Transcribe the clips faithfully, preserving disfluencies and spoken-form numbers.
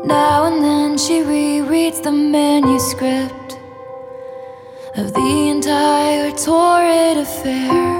Now and then she rereads the manuscript of the entire torrid affair.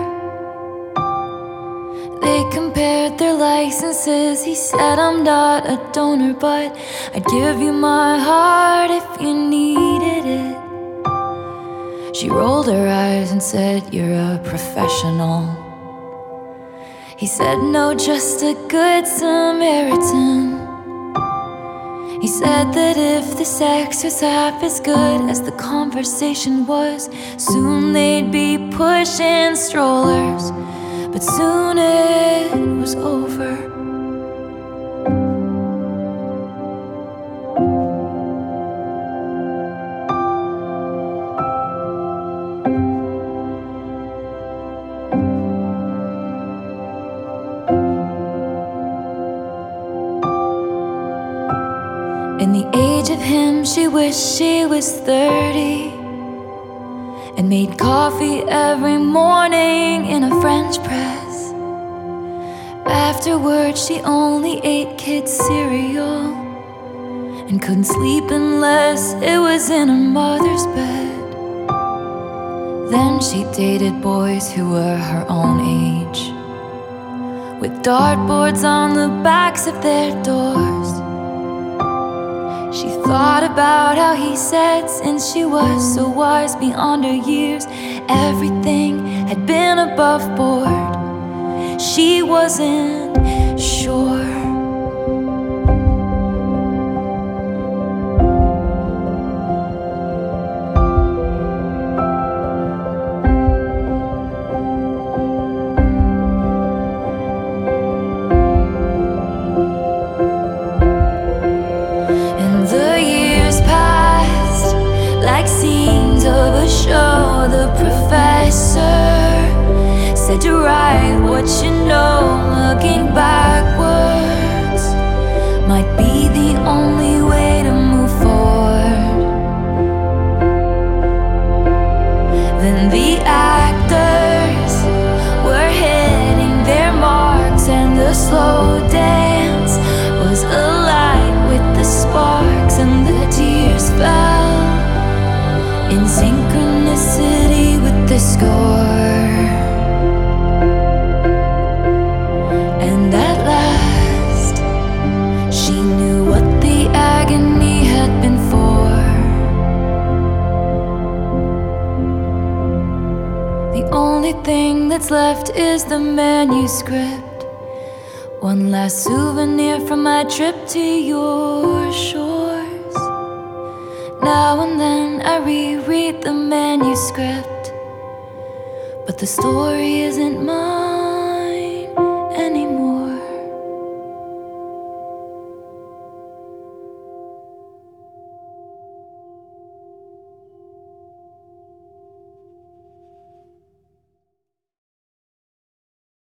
They compared their licenses. He said, I'm not a donor, but I'd give you my heart if you needed it. She rolled her eyes and said, you're a professional. He said, no, just a good Samaritan. He said that if the sex was half as good as the conversation was, soon they'd be pushing strollers. But soon it was over. In the age of him, she wished she was thirty and made coffee every morning in a French press. Afterwards, she only ate kids' cereal and couldn't sleep unless it was in her mother's bed. Then she dated boys who were her own age, with dartboards on the backs of their doors. She thought about how he said, since she was so wise beyond her years, everything had been above board. She wasn't sure. Like scenes of a show, the professor said to write what you know. Looking backwards might be the only way to move forward. Then the actors were hitting their marks, and the slow dance was alight with the sparks, and the tears fell in synchronicity with the score. And at last, she knew what the agony had been for. The only thing that's left is the manuscript, one last souvenir from my trip to your shores. Now and then I reread the manuscript, but the story isn't mine.